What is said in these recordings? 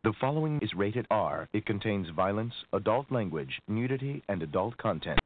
The following is rated R. It contains violence, adult language, nudity, and adult content.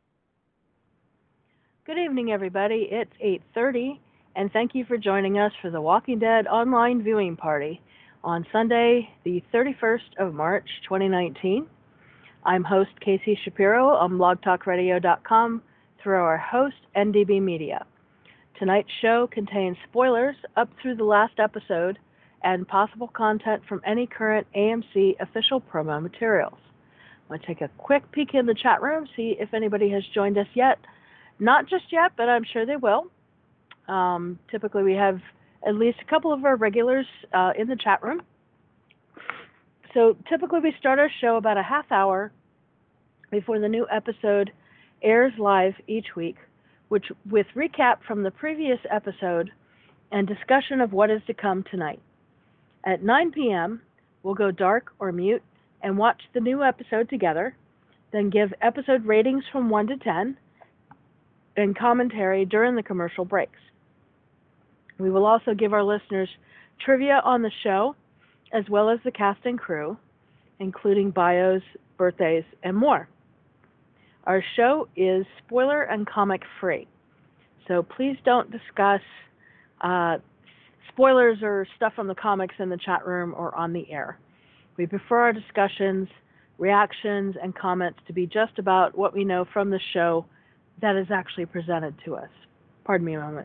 Good evening, everybody. It's 8:30, and thank you for joining us for the Walking Dead online viewing party on Sunday, the 31st of March, 2019. I'm host Casey Shapiro on blogtalkradio.com through our host, NDB Media. Tonight's show contains spoilers up through the last episode and possible content from any current AMC official promo materials. I'm going to take a quick peek in the chat room, see if anybody has joined us yet. Not just yet, but I'm sure they will. Typically, we have at least a couple of our regulars in the chat room. So typically, we start our show about a half hour before the new episode airs live each week, with recap from the previous episode and discussion of what is to come tonight. At 9 p.m., we'll go dark or mute and watch the new episode together, then give episode ratings from 1 to 10, and commentary during the commercial breaks. We will also give our listeners trivia on the show, as well as the cast and crew, including bios, birthdays, and more. Our show is spoiler and comic free, so please don't discuss spoilers or stuff from the comics in the chat room or on the air. We prefer our discussions, reactions, and comments to be just about what we know from the show that is actually presented to us. Pardon me a moment.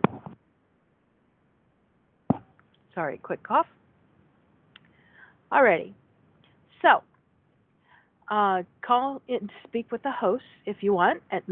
Sorry, quick cough. Alrighty. So, call in to speak with the host if you want at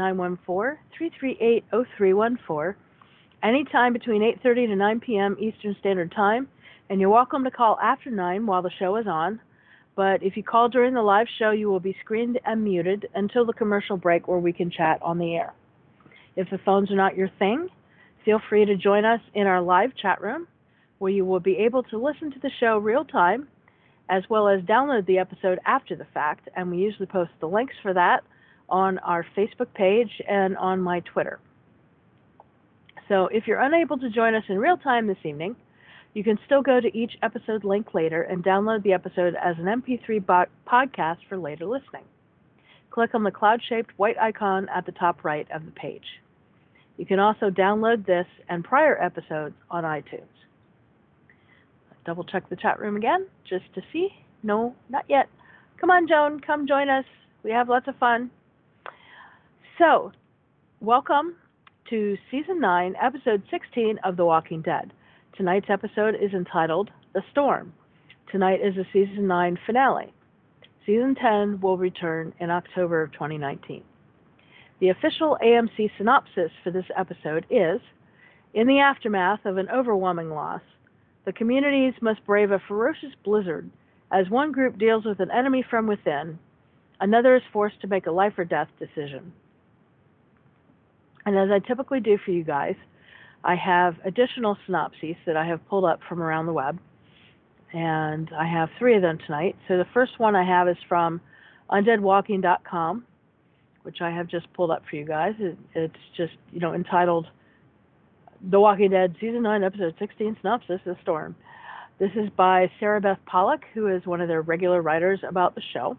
914-338-0314 anytime between 8:30 to 9 p.m. Eastern Standard Time, and you're welcome to call after 9 while the show is on. But if you call during the live show, you will be screened and muted until the commercial break where we can chat on the air. If the phones are not your thing, feel free to join us in our live chat room, where you will be able to listen to the show real time, as well as download the episode after the fact, and we usually post the links for that on our Facebook page and on my Twitter. So if you're unable to join us in real time this evening, you can still go to each episode link later and download the episode as an MP3 podcast for later listening. Click on the cloud-shaped white icon at the top right of the page. You can also download this and prior episodes on iTunes. Double check the chat room again, just to see. No, not yet. Come on, Joan, come join us. We have lots of fun. So, welcome to Season 9, Episode 16 of The Walking Dead. Tonight's episode is entitled The Storm. Tonight is the Season 9 finale. Season 10 will return in October of 2019. The official AMC synopsis for this episode is, in the aftermath of an overwhelming loss, the communities must brave a ferocious blizzard as one group deals with an enemy from within, another is forced to make a life or death decision. And as I typically do for you guys, I have additional synopses that I have pulled up from around the web, and I have 3 of them tonight. So the first one I have is from undeadwalking.com, which I have just pulled up for you guys. It's just, entitled The Walking Dead Season 9, Episode 16 Synopsis, The Storm. This is by Sarah Beth Pollock, who is one of their regular writers about the show.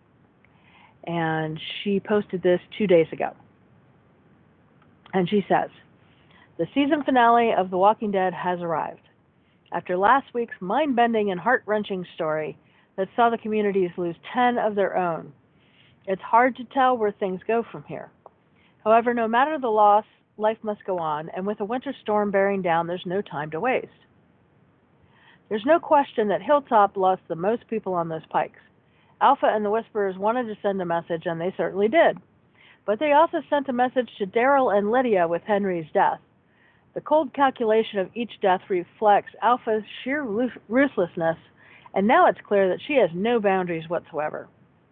And she posted this 2 days ago. And she says, the season finale of The Walking Dead has arrived. After last week's mind-bending and heart-wrenching story that saw the communities lose 10 of their own, it's hard to tell where things go from here. However, no matter the loss, life must go on, and with a winter storm bearing down, there's no time to waste. There's no question that Hilltop lost the most people on those pikes. Alpha and the Whisperers wanted to send a message, and they certainly did. But they also sent a message to Daryl and Lydia with Henry's death. The cold calculation of each death reflects Alpha's sheer ruthlessness, and now it's clear that she has no boundaries whatsoever.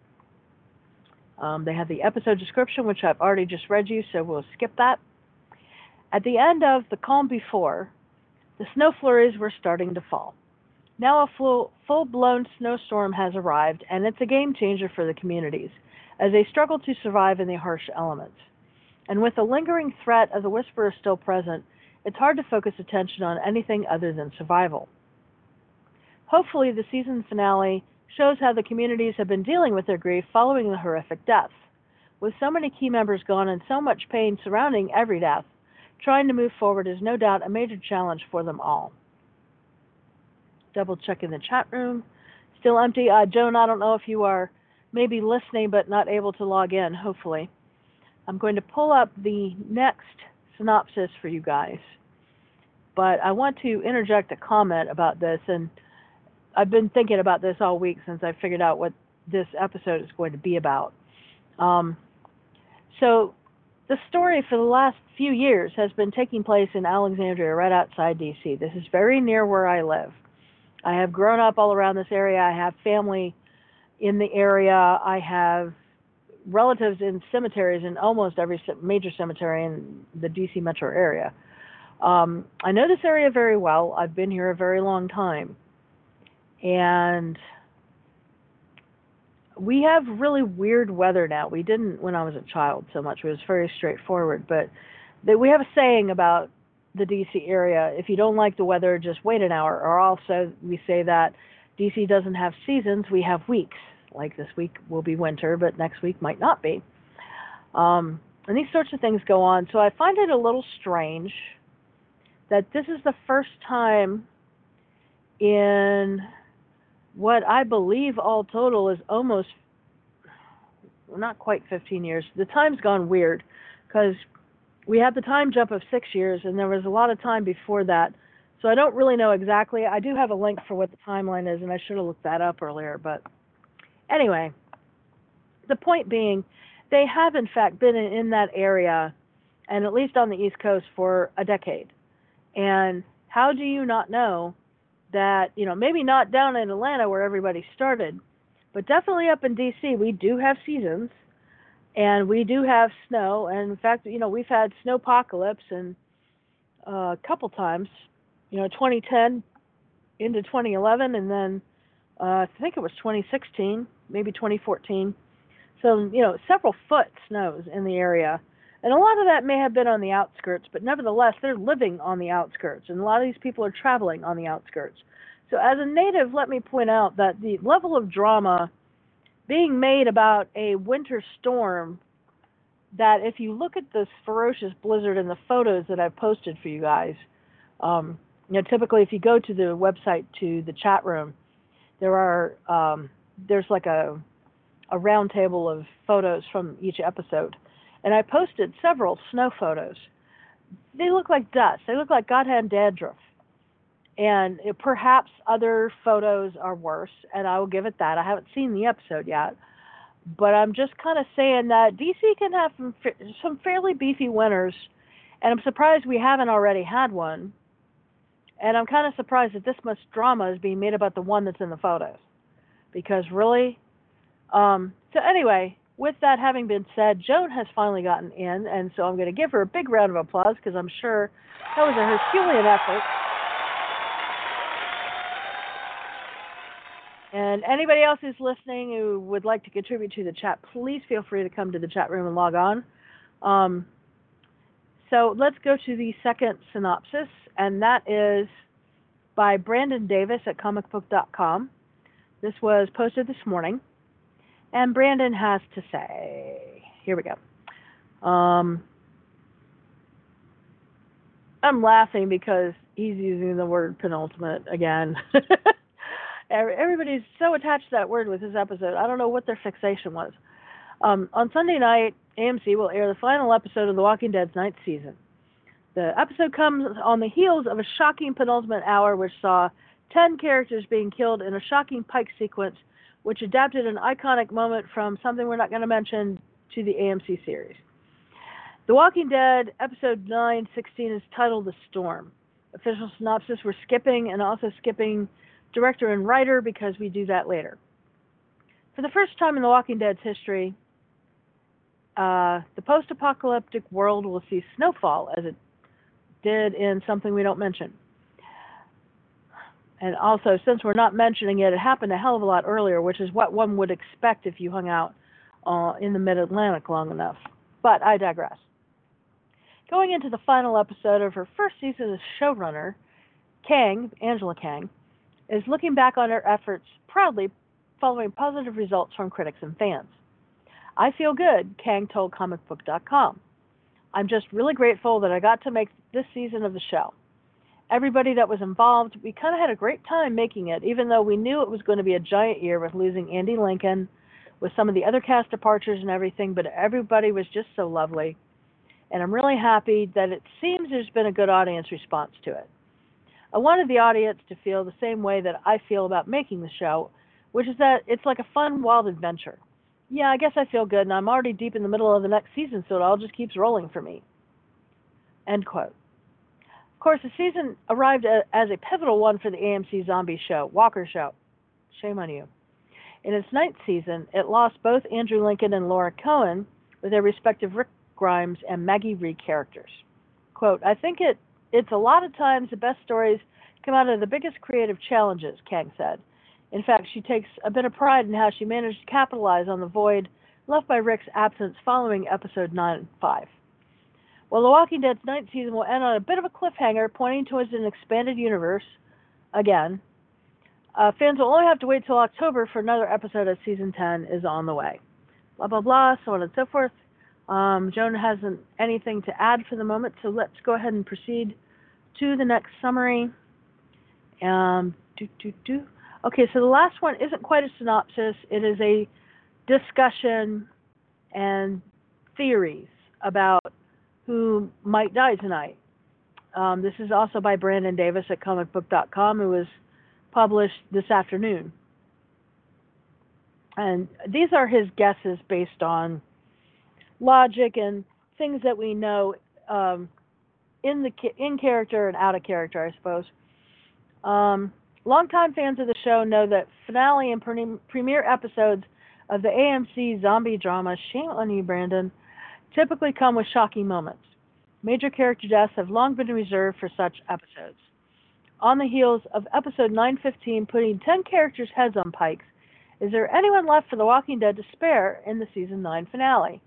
They have the episode description, which I've already just read you, so we'll skip that. At the end of The Calm Before, the snow flurries were starting to fall. Now a full-blown snowstorm has arrived, and it's a game changer for the communities, as they struggle to survive in the harsh elements. And with the lingering threat of the Whisperer still present, it's hard to focus attention on anything other than survival. Hopefully, the season finale shows how the communities have been dealing with their grief following the horrific deaths. With so many key members gone and so much pain surrounding every death, trying to move forward is no doubt a major challenge for them all. Double checking the chat room. Still empty. Joan, I don't know if you are maybe listening but not able to log in, hopefully. I'm going to pull up the next synopsis for you guys. But I want to interject a comment about this, and I've been thinking about this all week since I figured out what this episode is going to be about. So the story for the last few years has been taking place in Alexandria, right outside D.C. This is very near where I live. I have grown up all around this area. I have family in the area. I have relatives in cemeteries in almost every major cemetery in the D.C. metro area. I know this area very well. I've been here a very long time. And we have really weird weather now. We didn't when I was a child so much. It was very straightforward. But we have a saying about the D.C. area: if you don't like the weather, just wait an hour. Or also we say that D.C. doesn't have seasons, we have weeks. Like this week will be winter, but next week might not be. And these sorts of things go on. So I find it a little strange that this is the first time in what I believe all total is almost, well, not quite 15 years. The time's gone weird because we had the time jump of 6 years, and there was a lot of time before that. So I don't really know exactly. I do have a link for what the timeline is, and I should have looked that up earlier. But anyway, the point being, they have in fact been in that area, and at least on the East Coast, for a decade. And how do you not know that, maybe not down in Atlanta where everybody started, but definitely up in D.C., we do have seasons, and we do have snow. And in fact, we've had snowpocalypse and a couple times, 2010 into 2011, and then I think it was 2016, maybe 2014. So, several foot snows in the area. And a lot of that may have been on the outskirts, but nevertheless, they're living on the outskirts, and a lot of these people are traveling on the outskirts. So as a native, let me point out that the level of drama being made about a winter storm, that if you look at this ferocious blizzard and the photos that I've posted for you guys, typically if you go to the website, to the chat room, there's like a round table of photos from each episode. And I posted several snow photos. They look like dust. They look like goddamn dandruff. And perhaps other photos are worse, and I will give it that. I haven't seen the episode yet. But I'm just kind of saying that DC can have some fairly beefy winters, and I'm surprised we haven't already had one. And I'm kind of surprised that this much drama is being made about the one that's in the photos. Because really? So anyway, with that having been said, Joan has finally gotten in, and so I'm going to give her a big round of applause because I'm sure that was a Herculean effort. And anybody else who's listening who would like to contribute to the chat, please feel free to come to the chat room and log on. So let's go to the second synopsis, and that is by Brandon Davis at comicbook.com. This was posted this morning. And Brandon has to say, here we go. I'm laughing because he's using the word penultimate again. Everybody's so attached to that word with this episode. I don't know what their fixation was. On Sunday night, AMC will air the final episode of The Walking Dead's 9th season. The episode comes on the heels of a shocking penultimate hour which saw 10 characters being killed in a shocking Pike sequence, which adapted an iconic moment from something we're not going to mention to the AMC series. The Walking Dead episode 9/16 is titled The Storm. Official synopsis, we're skipping, and also skipping director and writer because we do that later. For the first time in The Walking Dead's history, the post-apocalyptic world will see snowfall as it did in something we don't mention. And also, since we're not mentioning it, it happened a hell of a lot earlier, which is what one would expect if you hung out in the Mid-Atlantic long enough. But I digress. Going into the final episode of her first season as showrunner, Kang, Angela Kang, is looking back on her efforts proudly, following positive results from critics and fans. I feel good, Kang told comicbook.com. I'm just really grateful that I got to make this season of the show. Everybody that was involved, we kind of had a great time making it, even though we knew it was going to be a giant year with losing Andy Lincoln, with some of the other cast departures and everything, but everybody was just so lovely. And I'm really happy that it seems there's been a good audience response to it. I wanted the audience to feel the same way that I feel about making the show, which is that it's like a fun, wild adventure. Yeah, I guess I feel good, and I'm already deep in the middle of the next season, so it all just keeps rolling for me. End quote. Of course, the season arrived as a pivotal one for the AMC zombie show, Walker Show. Shame on you. In its 9th season, it lost both Andrew Lincoln and Laura Cohen with their respective Rick Grimes and Maggie Rhee characters. Quote, I think it's a lot of times the best stories come out of the biggest creative challenges, Kang said. In fact, she takes a bit of pride in how she managed to capitalize on the void left by Rick's absence following episode 9 and 5. Well, The Walking Dead's 9th season will end on a bit of a cliffhanger, pointing towards an expanded universe. Again, fans will only have to wait till October for another episode as season 10 is on the way. Blah, blah, blah, so on and so forth. Joan hasn't anything to add for the moment, so let's go ahead and proceed to the next summary. Okay, so the last one isn't quite a synopsis. It is a discussion and theories about who might die tonight. This is also by Brandon Davis at comicbook.com, who was published this afternoon. And these are his guesses based on logic and things that we know in character and out of character, I suppose. Longtime fans of the show know that finale and premiere episodes of the AMC zombie drama, shame on you, Brandon, typically come with shocking moments. Major character deaths have long been reserved for such episodes. On the heels of episode 915 putting 10 characters' heads on pikes, is there anyone left for The Walking Dead to spare in the season 9 finale?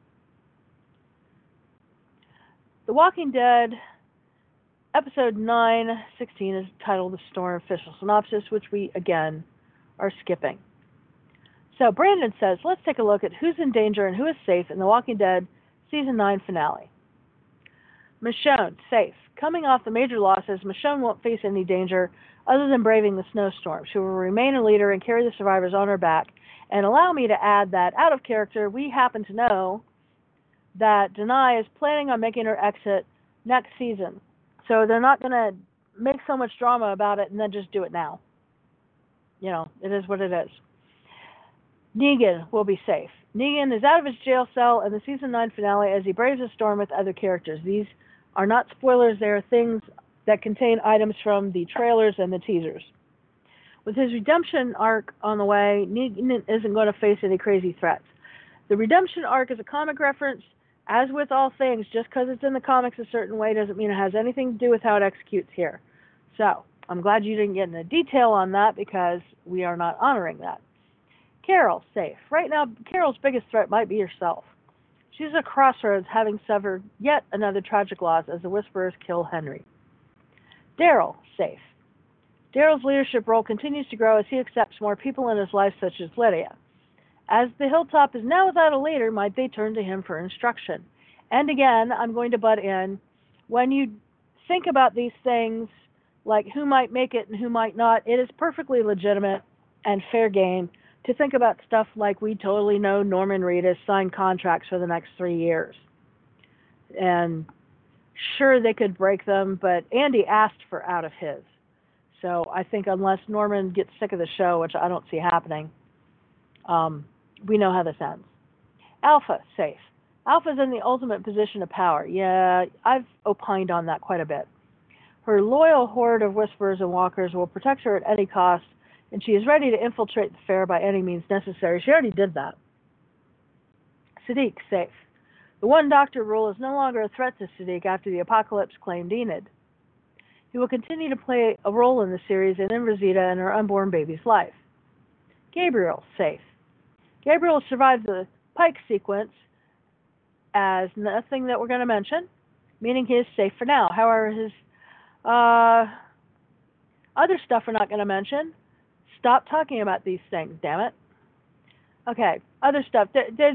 The Walking Dead episode 916 is titled The Storm official synopsis, which we, again, are skipping. So Brandon says, let's take a look at who's in danger and who is safe in The Walking Dead season 9 finale. Michonne, safe. Coming off the major losses, Michonne won't face any danger other than braving the snowstorm. She will remain a leader and carry the survivors on her back. And allow me to add that, out of character, we happen to know that Denai is planning on making her exit next season. So they're not going to make so much drama about it and then just do it now. You know, it is what it is. Negan will be safe. Negan is out of his jail cell in the season 9 finale as he braves a storm with other characters. These are not spoilers. They are things that contain items from the trailers and the teasers. With his redemption arc on the way, Negan isn't going to face any crazy threats. The redemption arc is a comic reference. As with all things, just because it's in the comics a certain way doesn't mean it has anything to do with how it executes here. So, I'm glad you didn't get into detail on that because we are not honoring that. Carol, safe. Right now, Carol's biggest threat might be herself. She's at a crossroads, having suffered yet another tragic loss as the Whisperers kill Henry. Daryl, safe. Daryl's leadership role continues to grow as he accepts more people in his life, such as Lydia. As the Hilltop is now without a leader, might they turn to him for instruction? And again, I'm going to butt in. When you think about these things, like who might make it and who might not, it is perfectly legitimate and fair game to think about stuff like we totally know Norman Reedus signed contracts for the next 3 years. And sure, they could break them, but Andy asked for out of his. So I think unless Norman gets sick of the show, which I don't see happening, we know how this ends. Alpha, safe. Alpha's in the ultimate position of power. Yeah, I've opined on that quite a bit. Her loyal horde of Whisperers and Walkers will protect her at any cost, and she is ready to infiltrate the fair by any means necessary. She already did that. Siddiq, safe. The one doctor rule is no longer a threat to Siddiq after the apocalypse claimed Enid. He will continue to play a role in the series and in Rosita and her unborn baby's life. Gabriel, safe. Gabriel survived the Pike sequence as nothing that we're going to mention, meaning he is safe for now. However, his other stuff we're not going to mention. Stop talking about these things, damn it. Okay, other stuff.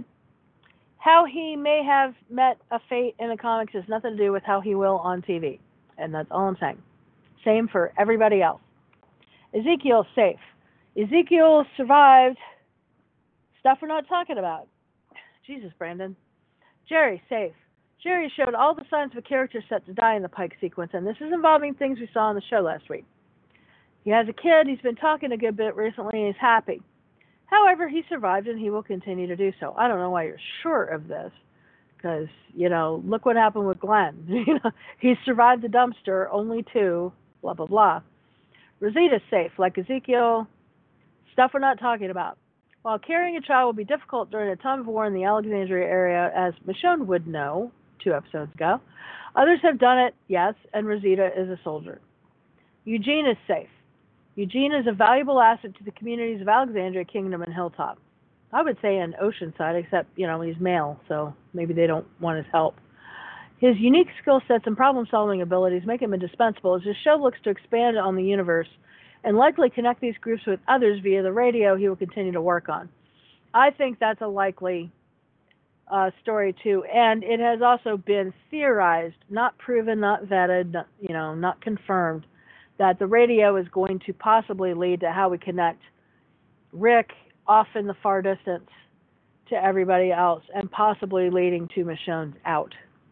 How he may have met a fate in the comics has nothing to do with how he will on TV. And that's all I'm saying. Same for everybody else. Ezekiel's safe. Ezekiel survived stuff we're not talking about. Jesus, Brandon. Jerry, safe. Jerry showed all the signs of a character set to die in the Pike sequence, and this is involving things we saw on the show last week. He has a kid, he's been talking a good bit recently, and he's happy. However, he survived, and he will continue to do so. I don't know why you're sure of this, because, look what happened with Glenn. He survived the dumpster, only to blah, blah, blah. Rosita's safe, like Ezekiel, stuff we're not talking about. While carrying a child will be difficult during a time of war in the Alexandria area, as Michonne would know 2 episodes ago, others have done it, yes, and Rosita is a soldier. Eugene is safe. Eugene is a valuable asset to the communities of Alexandria, Kingdom, and Hilltop. I would say in Oceanside, except, he's male, so maybe they don't want his help. His unique skill sets and problem-solving abilities make him indispensable as his show looks to expand on the universe and likely connect these groups with others via the radio he will continue to work on. I think that's a likely story, too. And it has also been theorized, not proven, not vetted, not confirmed, that the radio is going to possibly lead to how we connect Rick off in the far distance to everybody else, and possibly leading to Michonne's out.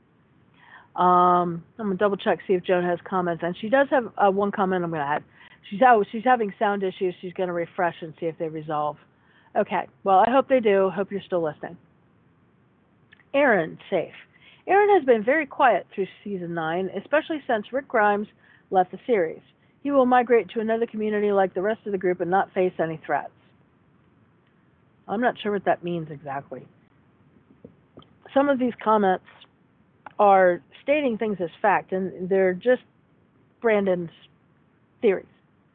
I'm going to double check, see if Joan has comments. And she does have one comment I'm going to add. She's having sound issues. She's going to refresh and see if they resolve. Okay, well, I hope they do. Hope you're still listening. Aaron, safe. Aaron has been very quiet through season 9, especially since Rick Grimes left the series. He will migrate to another community like the rest of the group and not face any threats. I'm not sure what that means exactly. Some of these comments are stating things as fact, and they're just Brandon's theories.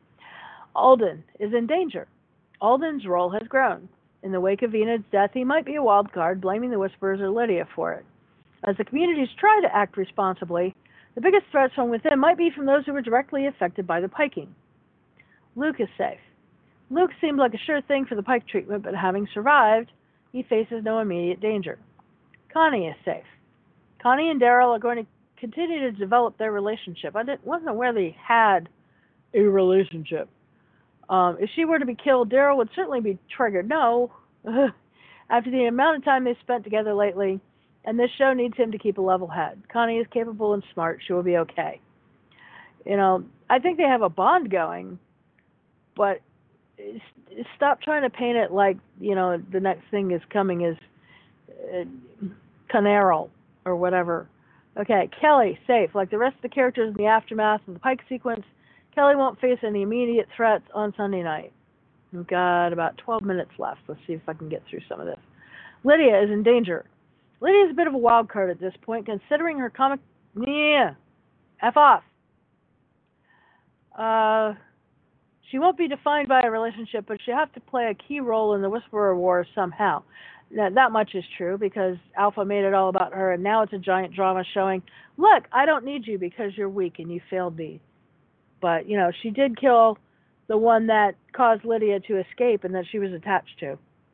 Alden is in danger. Alden's role has grown. In the wake of Enid's death, he might be a wild card, blaming the Whisperers or Lydia for it. As the communities try to act responsibly, the biggest threats from within might be from those who were directly affected by the piking. Luke is safe. Luke seemed like a sure thing for the Pike treatment, but having survived, he faces no immediate danger. Connie is safe. Connie and Daryl are going to continue to develop their relationship. I wasn't aware they had a relationship. If she were to be killed, Daryl would certainly be triggered. No. After the amount of time they've spent together lately, and this show needs him to keep a level head. Connie is capable and smart. She will be okay. I think they have a bond going, but stop trying to paint it like, the next thing is coming is Canaral or whatever. Okay, Kelly, safe. Like the rest of the characters in the aftermath of the Pike sequence, Kelly won't face any immediate threats on Sunday night. We've got about 12 minutes left. Let's see if I can get through some of this. Lydia is in danger. Lydia is a bit of a wild card at this point, considering her comic... F off. She won't be defined by a relationship, but she'll have to play a key role in the Whisperer War somehow. Now, that much is true, because Alpha made it all about her, and now it's a giant drama showing, look, I don't need you because you're weak and you failed me. But, she did kill the one that caused Lydia to escape and that she was attached to.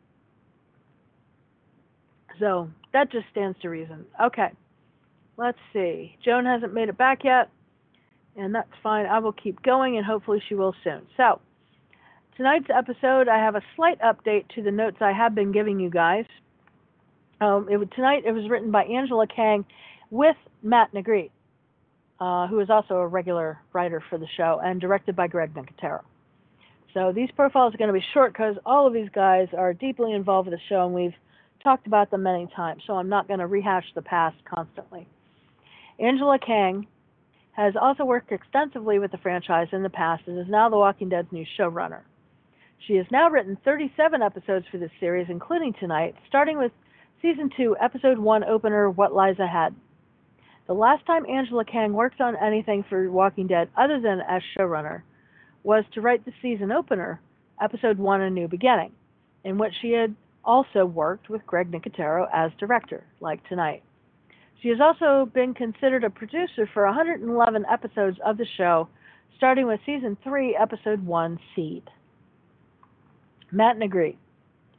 So, that just stands to reason. Okay, let's see. Joan hasn't made it back yet, and that's fine. I will keep going, and hopefully she will soon. So, tonight's episode, I have a slight update to the notes I have been giving you guys. Tonight, it was written by Angela Kang with Matt Negrete, who is also a regular writer for the show, and directed by Greg Nicotero. So these profiles are going to be short because all of these guys are deeply involved with the show, and we've talked about them many times, so I'm not going to rehash the past constantly. Angela Kang has also worked extensively with the franchise in the past and is now The Walking Dead's new showrunner. She has now written 37 episodes for this series, including tonight, starting with Season 2, Episode 1 opener, What Lies Ahead. The last time Angela Kang worked on anything for Walking Dead other than as showrunner was to write the season opener, Episode 1, A New Beginning, in which she had also worked with Greg Nicotero as director, like tonight. She has also been considered a producer for 111 episodes of the show, starting with Season 3, Episode 1, Seed. Matt Negrete.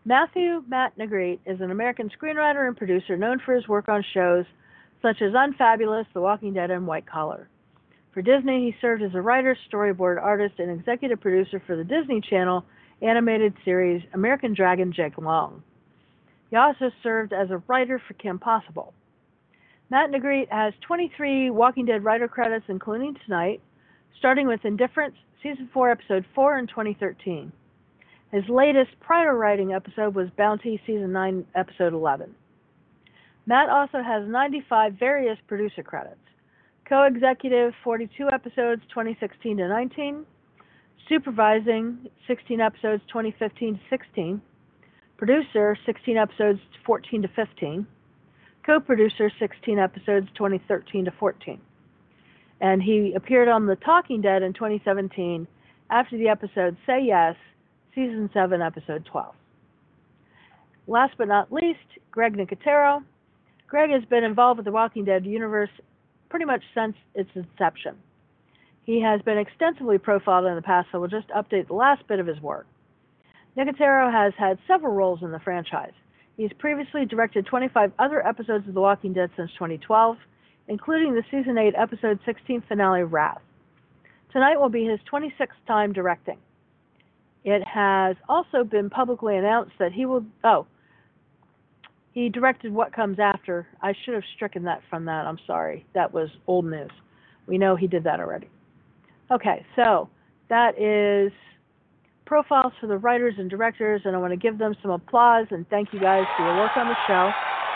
Matthew Matt Negrete is an American screenwriter and producer known for his work on shows such as Unfabulous, The Walking Dead, and White Collar. For Disney, he served as a writer, storyboard artist, and executive producer for the Disney Channel animated series American Dragon Jake Long. He also served as a writer for Kim Possible. Matt Negrete has 23 Walking Dead writer credits, including tonight, starting with Indifference, Season 4, Episode 4 in 2013. His latest prior writing episode was Bounty, Season 9, Episode 11. Matt also has 95 various producer credits. Co-executive, 42 episodes, 2016 to 19. Supervising, 16 episodes, 2015 to 16. Producer, 16 episodes, 14 to 15. Co-producer, 16 episodes, 2013 to 14. And he appeared on The Talking Dead in 2017 after the episode Say Yes, Season 7, Episode 12. Last but not least, Greg Nicotero. Greg has been involved with the Walking Dead universe pretty much since its inception. He has been extensively profiled in the past, so we'll just update the last bit of his work. Nicotero has had several roles in the franchise. He's previously directed 25 other episodes of The Walking Dead since 2012, including the Season 8, Episode 16 finale, Wrath. Tonight will be his 26th time directing. It has also been publicly announced that he directed What Comes After. I should have stricken that from that. I'm sorry. That was old news. We know he did that already. Okay, so that is profiles for the writers and directors, and I want to give them some applause and thank you guys for your work on the show.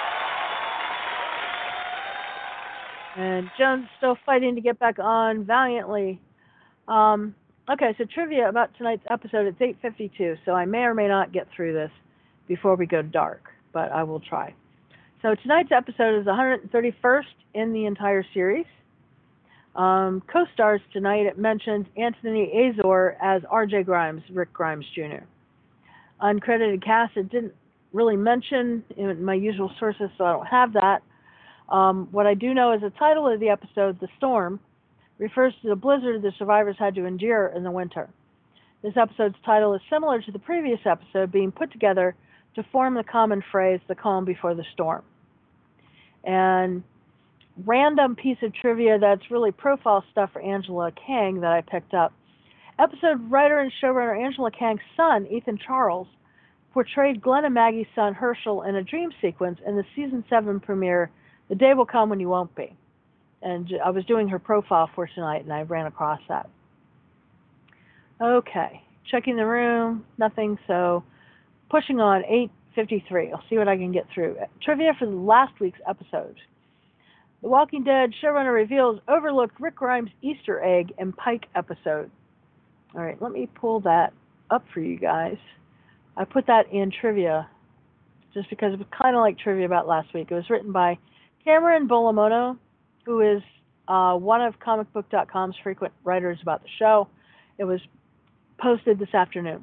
And Joan's still fighting to get back on valiantly. Okay, so trivia about tonight's episode. It's 8:52, so I may or may not get through this before we go dark, but I will try. So tonight's episode is the 131st in the entire series. Co-stars tonight, it mentions Anthony Azor as R.J. Grimes, Rick Grimes Jr. Uncredited cast, it didn't really mention in my usual sources, so I don't have that. What I do know is the title of the episode, The Storm, refers to the blizzard the survivors had to endure in the winter. This episode's title is similar to the previous episode, being put together to form the common phrase, the calm before the storm. And random piece of trivia that's really profile stuff for Angela Kang that I picked up. Episode writer and showrunner Angela Kang's son, Ethan Charles, portrayed Glenn and Maggie's son, Herschel, in a dream sequence in the Season 7 premiere, The Day Will Come When You Won't Be. And I was doing her profile for tonight, and I ran across that. Okay, checking the room, nothing, so pushing on, 8:53. I'll see what I can get through. Trivia for last week's episode. The Walking Dead showrunner reveals overlooked Rick Grimes' Easter egg in Pike episode. All right, let me pull that up for you guys. I put that in trivia just because it was kind of like trivia about last week. It was written by Cameron Bolamono, who is one of comicbook.com's frequent writers about the show. It was posted this afternoon.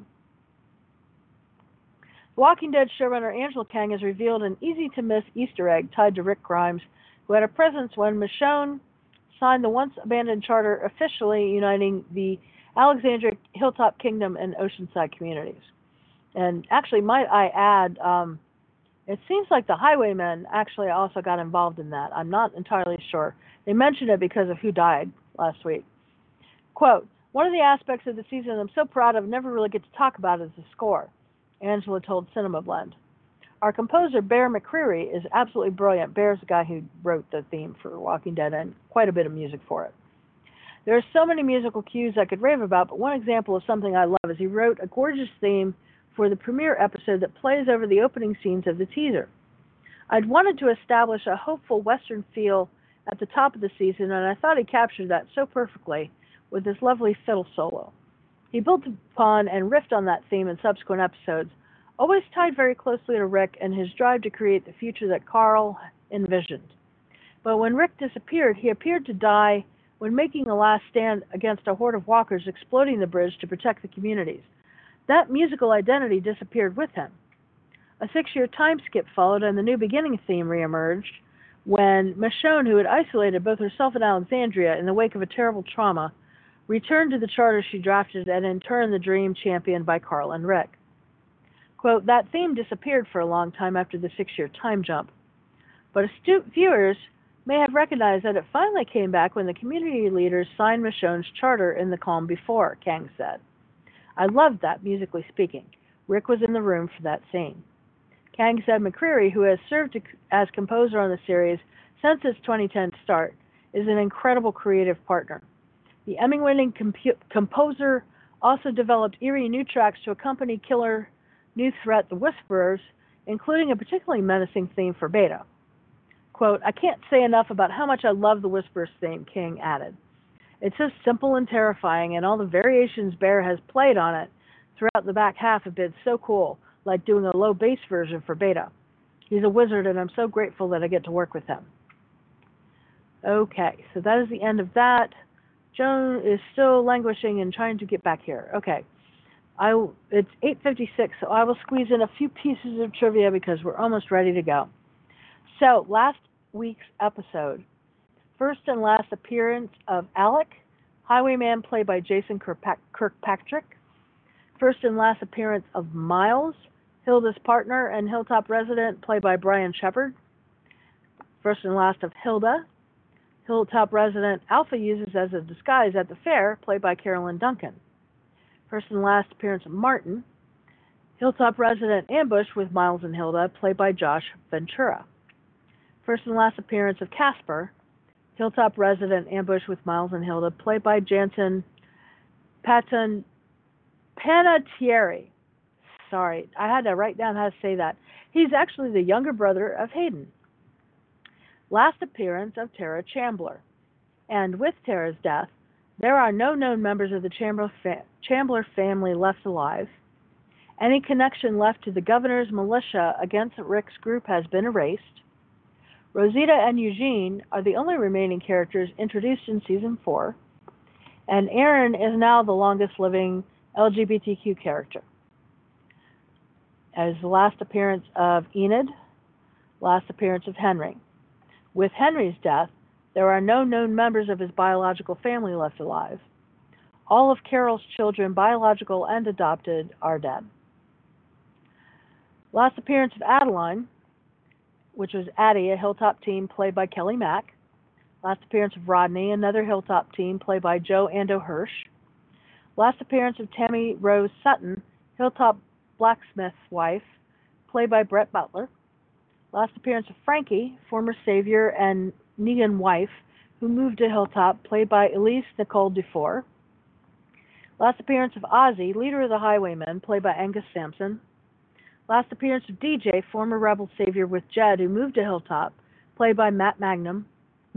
The Walking Dead showrunner Angela Kang has revealed an easy-to-miss Easter egg tied to Rick Grimes, who had a presence when Michonne signed the once-abandoned charter officially uniting the Alexandria Hilltop Kingdom and Oceanside communities. And actually, might I add, it seems like the Highwaymen actually also got involved in that. I'm not entirely sure. They mentioned it because of who died last week. Quote, one of the aspects of the season I'm so proud of never really get to talk about is the score, Angela told Cinema Blend. Our composer, Bear McCreary, is absolutely brilliant. Bear's the guy who wrote the theme for Walking Dead and quite a bit of music for it. There are so many musical cues I could rave about, but one example of something I love is he wrote a gorgeous theme for the premiere episode that plays over the opening scenes of the teaser. I'd wanted to establish a hopeful Western feel at the top of the season, and I thought he captured that so perfectly with this lovely fiddle solo. He built upon and riffed on that theme in subsequent episodes, always tied very closely to Rick and his drive to create the future that Carl envisioned. But when Rick disappeared, he appeared to die when making a last stand against a horde of walkers exploding the bridge to protect the communities. That musical identity disappeared with him. A 6-year time skip followed, and the New Beginning theme reemerged when Michonne, who had isolated both herself and Alexandria in the wake of a terrible trauma, returned to the charter she drafted and in turn the dream championed by Carl and Rick. Quote, that theme disappeared for a long time after the 6-year time jump, but astute viewers may have recognized that it finally came back when the community leaders signed Michonne's charter in the calm before, Kang said. I loved that, musically speaking. Rick was in the room for that scene. Kang said McCreary, who has served as composer on the series since its 2010 start, is an incredible creative partner. The Emmy-winning composer also developed eerie new tracks to accompany killer new threat The Whisperers, including a particularly menacing theme for Beta. Quote, I can't say enough about how much I love The Whisperers theme, King added. It's so simple and terrifying, and all the variations Bear has played on it throughout the back half have been so cool, like doing a low bass version for Beta. He's a wizard, and I'm so grateful that I get to work with him. Okay, so that is the end of that. Joan is still languishing and trying to get back here. Okay, it's 8:56, so I will squeeze in a few pieces of trivia because we're almost ready to go. So, last week's episode, first and last appearance of Alec, Highwayman played by Jason Kirkpatrick. First and last appearance of Miles, Hilda's partner and Hilltop resident played by Brian Shepard. First and last of Hilda, Hilltop resident Alpha uses as a disguise at the fair, played by Carolyn Duncan. First and last appearance of Martin, Hilltop resident Ambush with Miles and Hilda, played by Josh Ventura. First and last appearance of Casper, Hilltop resident Ambush with Miles and Hilda, played by Jansen Panettiere. Sorry, I had to write down how to say that. He's actually the younger brother of Hayden. Last appearance of Tara Chambler. And with Tara's death, there are no known members of the Chambler family left alive. Any connection left to the governor's militia against Rick's group has been erased. Rosita and Eugene are the only remaining characters introduced in Season 4, and Aaron is now the longest-living LGBTQ character. As the last appearance of Enid, last appearance of Henry. With Henry's death, there are no known members of his biological family left alive. All of Carol's children, biological and adopted, are dead. Last appearance of Adeline, which was Addie, a Hilltop teen played by Kelly Mack. Last appearance of Rodney, another Hilltop teen played by Joe Ando Hirsch. Last appearance of Tammy Rose Sutton, Hilltop blacksmith's wife, played by Brett Butler. Last appearance of Frankie, former Savior and Negan wife, who moved to Hilltop, played by Elise Nicole Dufour. Last appearance of Ozzy, leader of the Highwaymen, played by Angus Sampson. Last appearance of DJ, former Rebel Savior with Jed, who moved to Hilltop, played by Matt Mangum.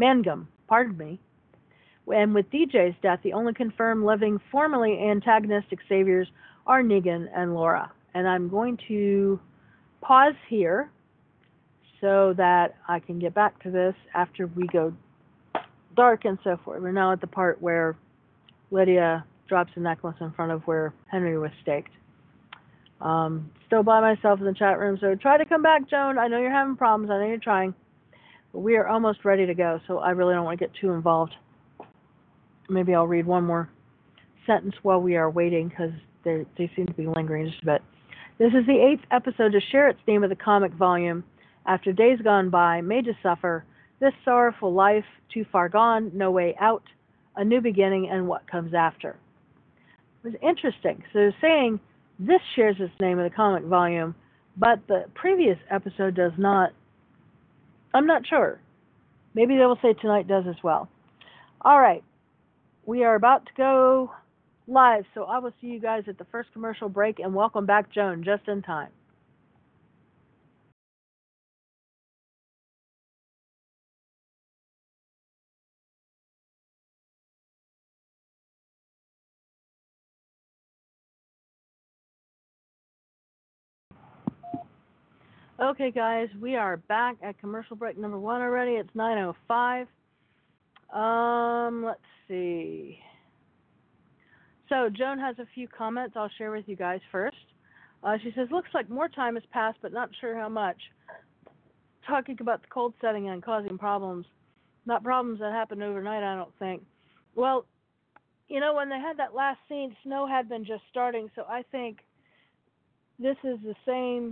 And with DJ's death, the only confirmed living, formerly antagonistic Saviors are Negan and Laura. And I'm going to pause here so that I can get back to this after we go dark and so forth. We're now at the part where Lydia drops a necklace in front of where Henry was staked. Still by myself in the chat room, so try to come back, Joan. I know you're having problems. I know you're trying. But we are almost ready to go, so I really don't want to get too involved. Maybe I'll read one more sentence while we are waiting, because they seem to be lingering just a bit. This is the 8th episode to share its name with the comic volume. After days gone by, made to suffer, this sorrowful life, too far gone, no way out, a new beginning, and what comes after. It was interesting. So they're saying this shares its name with the comic volume, but the previous episode does not. I'm not sure. Maybe they will say tonight does as well. All right. We are about to go live, so I will see you guys at the first commercial break, and welcome back, Joan, just in time. Okay, guys, we are back at commercial break number 1 already. It's 9:05. Let's see. So Joan has a few comments I'll share with you guys first. She says, looks like more time has passed, but not sure how much. Talking about the cold setting and causing problems. Not problems that happened overnight, I don't think. Well, you know, when they had that last scene, snow had been just starting, so I think this is the same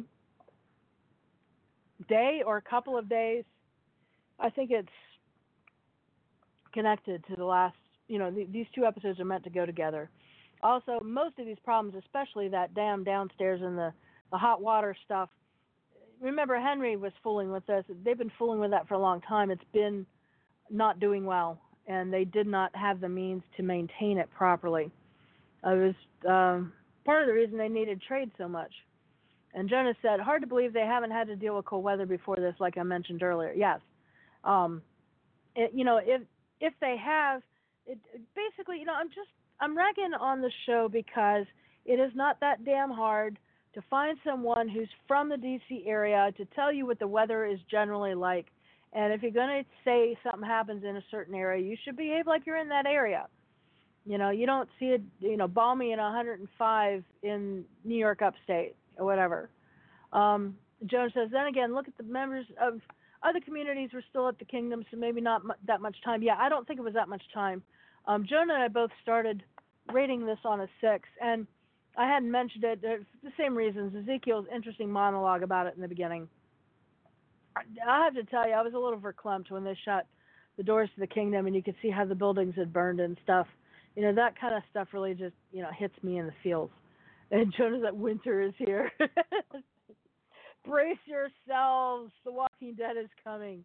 day or a couple of days. I think it's connected to the last, these two episodes are meant to go together. Also, most of these problems, especially that dam downstairs and the hot water stuff, remember Henry was fooling with this. They've been fooling with that for a long time. It's been not doing well, and they did not have the means to maintain it properly. It was part of the reason they needed trade so much. And Jonas said, hard to believe they haven't had to deal with cold weather before this, like I mentioned earlier. Yes. If they have, basically, I'm ragging on the show because it is not that damn hard to find someone who's from the DC area to tell you what the weather is generally like. And if you're going to say something happens in a certain area, you should behave like you're in that area. You don't see it, balmy and 105 in New York upstate or whatever. Joan says, then again, look at the members of other communities were still at the kingdom, so maybe not that much time. Yeah, I don't think it was that much time. Joan and I both started rating this on a 6, and I hadn't mentioned it for the same reasons. Ezekiel's interesting monologue about it in the beginning. I have to tell you, I was a little verklempt when they shut the doors to the kingdom, and you could see how the buildings had burned and stuff. That kind of stuff really just, hits me in the feels. And Jonas, that winter is here. Brace yourselves. The Walking Dead is coming.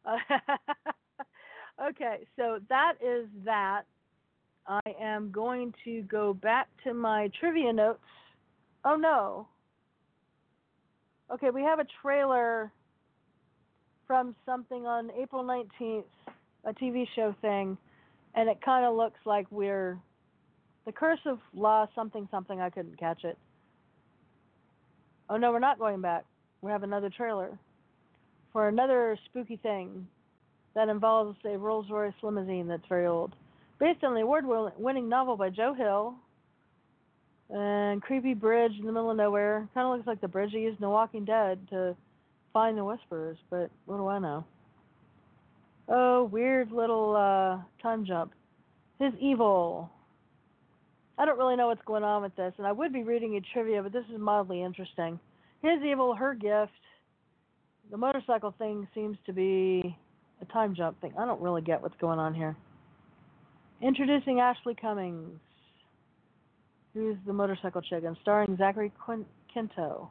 Okay, so that is that. I am going to go back to my trivia notes. Oh, no. Okay, we have a trailer from something on April 19th, a TV show thing, and it kind of looks like we're The Curse of La something something. I couldn't catch it. Oh, no, we're not going back. We have another trailer for another spooky thing that involves a Rolls-Royce limousine that's very old. Based on the award-winning novel by Joe Hill. And creepy bridge in the middle of nowhere. Kind of looks like the bridge they used in The Walking Dead to find the Whisperers, but what do I know? Oh, weird little time jump. His evil. I don't really know what's going on with this, and I would be reading you trivia, but this is mildly interesting. His evil, her gift. The motorcycle thing seems to be a time jump thing. I don't really get what's going on here. Introducing Ashley Cummings, who's the motorcycle chick, and starring Zachary Quinto.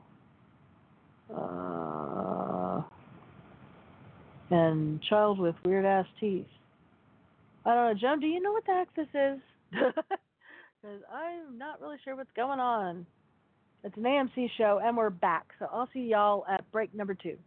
And child with weird-ass teeth. I don't know, Joan, do you know what the heck this is? Because I'm not really sure what's going on. It's an AMC show, and we're back. So I'll see y'all at break number 2.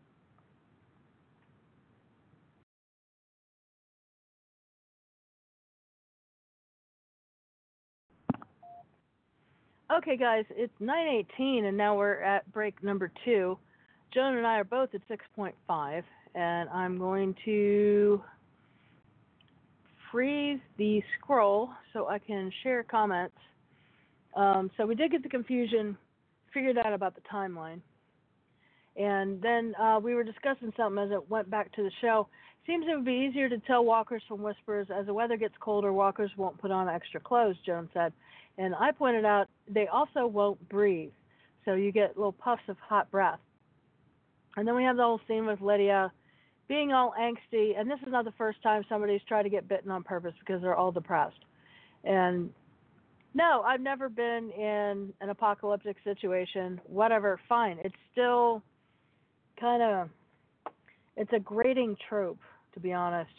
Okay, guys, it's 9:18, and now we're at break number 2. Joan and I are both at 6.5, and I'm going to freeze the scroll so I can share comments. So we did get the confusion figured out about the timeline. And then we were discussing something as it went back to the show. Seems it would be easier to tell walkers from whisperers. As the weather gets colder, walkers won't put on extra clothes, Joan said. And I pointed out they also won't breathe. So you get little puffs of hot breath. And then we have the whole scene with Lydia being all angsty. And this is not the first time somebody's tried to get bitten on purpose because they're all depressed. And no, I've never been in an apocalyptic situation. Whatever, fine. It's still kind of, it's a grating trope, to be honest.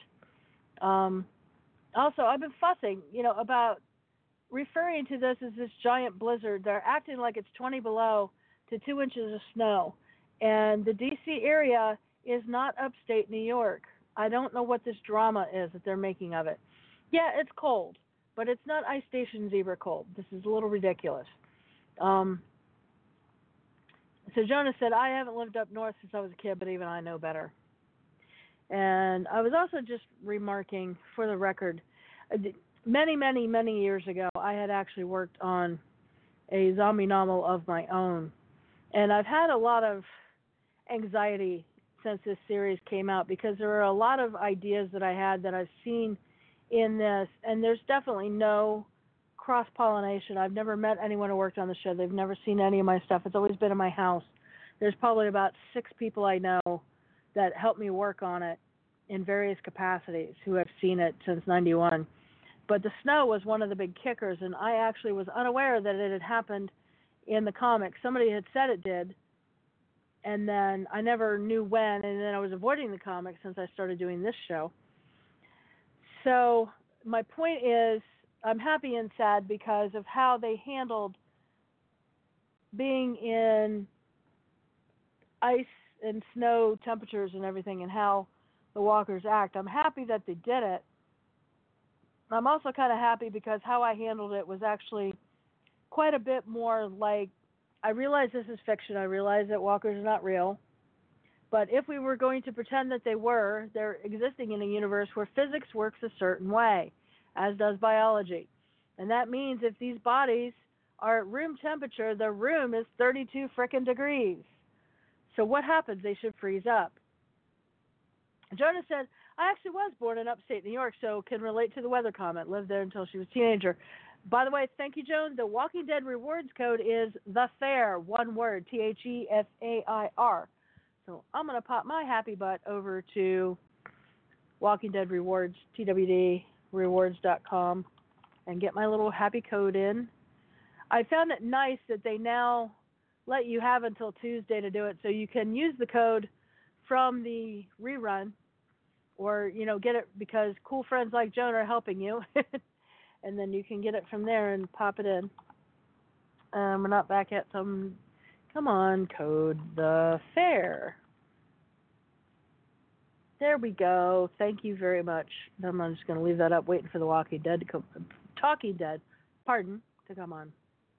Also, I've been fussing, about referring to this as this giant blizzard. They're acting like it's 20 below to 2 inches of snow. And the D.C. area is not upstate New York. I don't know what this drama is that they're making of it. Yeah, it's cold, but it's not Ice Station Zebra cold. This is a little ridiculous. So Jonas said, I haven't lived up north since I was a kid, but even I know better. And I was also just remarking, for the record, many, many, many years ago, I had actually worked on a zombie novel of my own. And I've had a lot of anxiety since this series came out because there are a lot of ideas that I had that I've seen in this, and there's definitely no cross-pollination. I've never met anyone who worked on the show. They've never seen any of my stuff. It's always been in my house. There's probably about 6 people I know that helped me work on it in various capacities who have seen it since '91. But the snow was one of the big kickers, and I actually was unaware that it had happened in the comics. Somebody had said it did, and then I never knew when, and then I was avoiding the comics since I started doing this show. So my point is, I'm happy and sad because of how they handled being in ice and snow temperatures and everything and how the walkers act. I'm happy that they did it. I'm also kind of happy because how I handled it was actually quite a bit more like, I realize this is fiction. I realize that walkers are not real. But if we were going to pretend that they were, they're existing in a universe where physics works a certain way, as does biology. And that means if these bodies are at room temperature, the room is 32 frickin' degrees. So what happens? They should freeze up. Jonah said, I actually was born in upstate New York, so can relate to the weather comment. Lived there until she was a teenager. By the way, thank you, Joan. The Walking Dead rewards code is The Fair, one word, THEFAIR. So I'm going to pop my happy butt over to Walking Dead Rewards, twdrewards.com, and get my little happy code in. I found it nice that they now let you have until Tuesday to do it, so you can use the code from the rerun, or, you know, get it because cool friends like Joan are helping you, and then you can get it from there and pop it in. We're not back at some, come on, code The Fair. There we go. Thank you very much. I'm just going to leave that up, waiting for the Walking Dead to come, Talking Dead, pardon, to come on.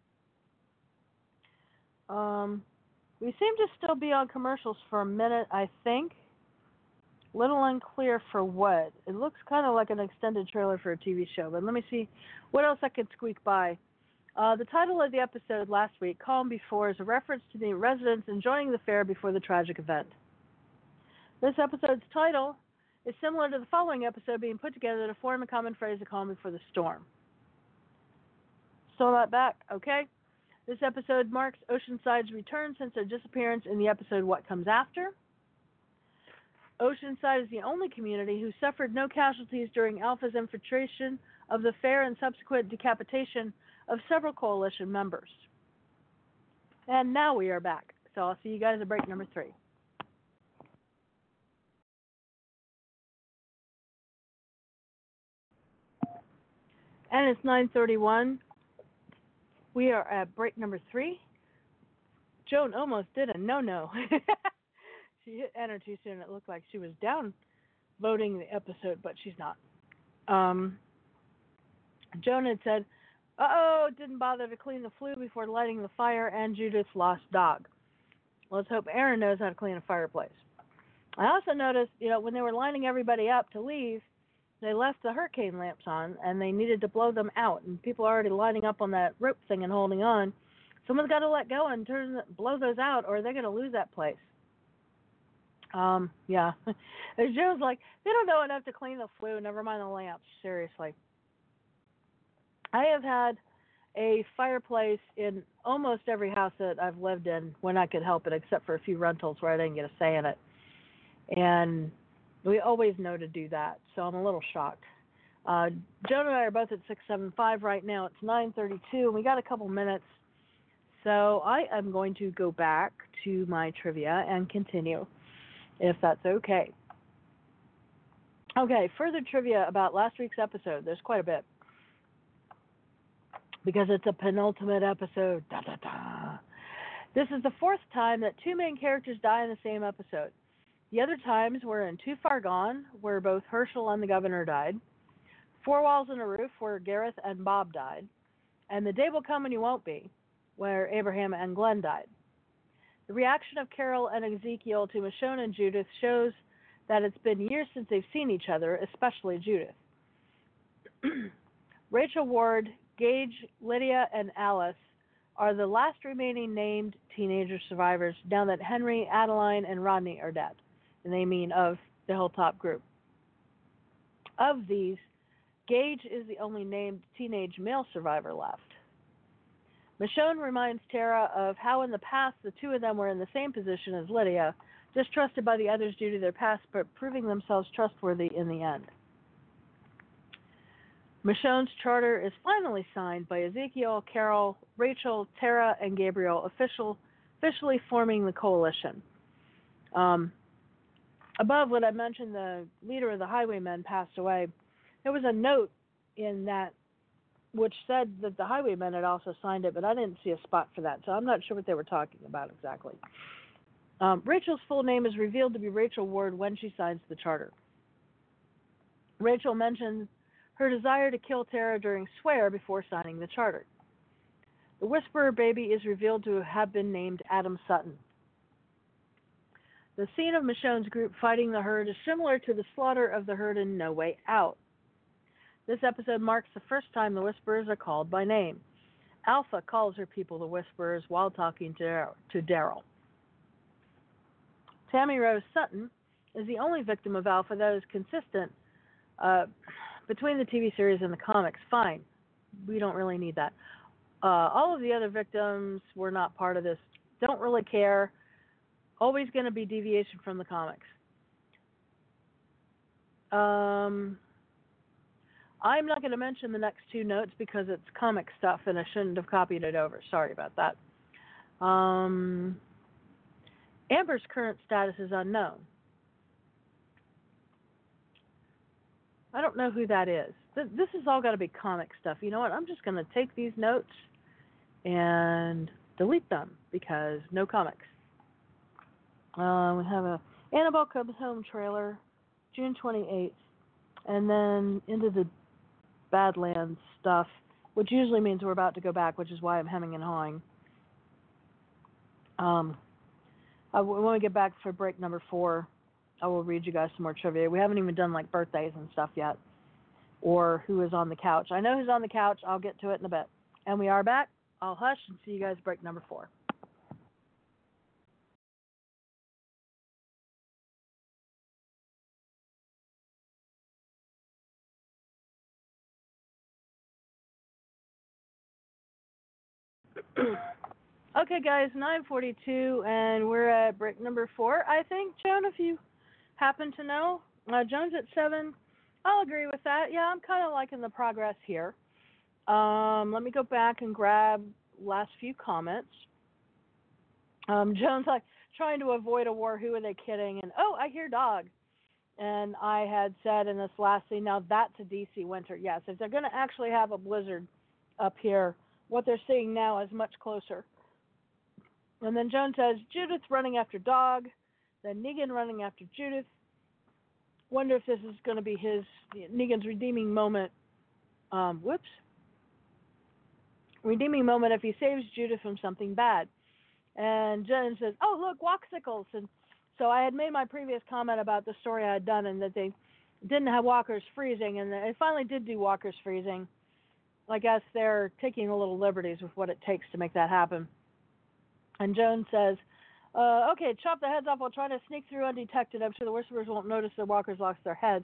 We seem to still be on commercials for a minute, I think. Little unclear for what. It looks kind of like an extended trailer for a TV show, but let me see what else I can squeak by. The title of the episode last week, Calm Before, is a reference to the residents enjoying the fair before the tragic event. This episode's title is similar to the following episode being put together to form a common phrase, a calm before the storm. Still not back? Okay. This episode marks Oceanside's return since their disappearance in the episode What Comes After. Oceanside is the only community who suffered no casualties during Alpha's infiltration of the fair and subsequent decapitation of several coalition members. And now we are back. So I'll see you guys at break number 3. And it's 9:31. We are at break number 3. Joan almost did a no-no. She hit enter too soon. It looked like she was down voting the episode, but she's not. Joan had said, didn't bother to clean the flue before lighting the fire, and Judith's lost dog. Let's hope Aaron knows how to clean a fireplace. I also noticed, when they were lining everybody up to leave, they left the hurricane lamps on, and they needed to blow them out, and people are already lining up on that rope thing and holding on. Someone's got to let go and blow those out, or they're going to lose that place. Yeah. Joe's like, they don't know enough to clean the flue, never mind the lamps. Seriously. I have had a fireplace in almost every house that I've lived in when I could help it, except for a few rentals where I didn't get a say in it. And we always know to do that, so I'm a little shocked. Joan and I are both at 675 right now. It's 9:32, and we got a couple minutes. So I am going to go back to my trivia and continue, if that's okay. Okay, further trivia about last week's episode. There's quite a bit, because it's a penultimate episode. Da, da, da. This is the 4th time that 2 main characters die in the same episode. The other times were in Too Far Gone, where both Herschel and the governor died, 4 Walls and a Roof, where Gareth and Bob died, and The Day Will Come When You Won't Be, where Abraham and Glenn died. The reaction of Carol and Ezekiel to Michonne and Judith shows that it's been years since they've seen each other, especially Judith. Rachel Ward, Gage, Lydia, and Alice are the last remaining named teenager survivors now that Henry, Adeline, and Rodney are dead. And they mean of the Hilltop group. Of these, Gage is the only named teenage male survivor left. Michonne reminds Tara of how in the past the two of them were in the same position as Lydia, distrusted by the others due to their past, but proving themselves trustworthy in the end. Michonne's charter is finally signed by Ezekiel, Carol, Rachel, Tara, and Gabriel, officially forming the coalition. Above what I mentioned, the leader of the Highwaymen passed away. There was a note in that which said that the Highwaymen had also signed it, but I didn't see a spot for that, so I'm not sure what they were talking about exactly. Rachel's full name is revealed to be Rachel Ward when she signs the charter. Rachel mentions her desire to kill Tara during Swear before signing the charter. The Whisperer baby is revealed to have been named Adam Sutton. The scene of Michonne's group fighting the herd is similar to the slaughter of the herd in No Way Out. This episode marks the first time the Whisperers are called by name. Alpha calls her people the Whisperers while talking to Daryl. Tammy Rose Sutton is the only victim of Alpha that is consistent between the TV series and the comics. Fine. We don't really need that. All of the other victims were not part of this. Don't really care. Always going to be deviation from the comics. I'm not going to mention the next two notes because it's comic stuff and I shouldn't have copied it over. Sorry about that. Amber's current status is unknown. I don't know who that is. This has all got to be comic stuff. You know what? I'm just going to take these notes and delete them because no comics. We have a Annabelle Comes Home trailer, June 28th, and then into the Badlands stuff, which usually means we're about to go back, which is why I'm hemming and hawing. When we get back for break number 4, I will read you guys some more trivia. We haven't even done like birthdays and stuff yet, or who is on the couch. I know who's on the couch. I'll get to it in a bit. And we are back. I'll hush and see you guys break number 4. Okay, guys, 9:42, and we're at break number 4. I think, Joan, if you happen to know, Joan's at 7. I'll agree with that. Yeah, I'm kind of liking the progress here. Let me go back and grab last few comments. Joan's like trying to avoid a war. Who are they kidding? And oh, I hear dog. And I had said in this last scene, now that's a DC winter. Yes, if they're going to actually have a blizzard up here, what they're seeing now is much closer. And then Joan says, Judith running after dog, then Negan running after Judith. Wonder if this is going to be Negan's redeeming moment. Redeeming moment if he saves Judith from something bad. And Joan says, oh, look, walksicles. And so I had made my previous comment about the story I had done and that they didn't have walkers freezing. And they finally did do walkers freezing. I guess they're taking a little liberties with what it takes to make that happen. And Joan says, okay, chop the heads off while trying to sneak through undetected. I'm sure the Whisperers won't notice the walkers lost their heads.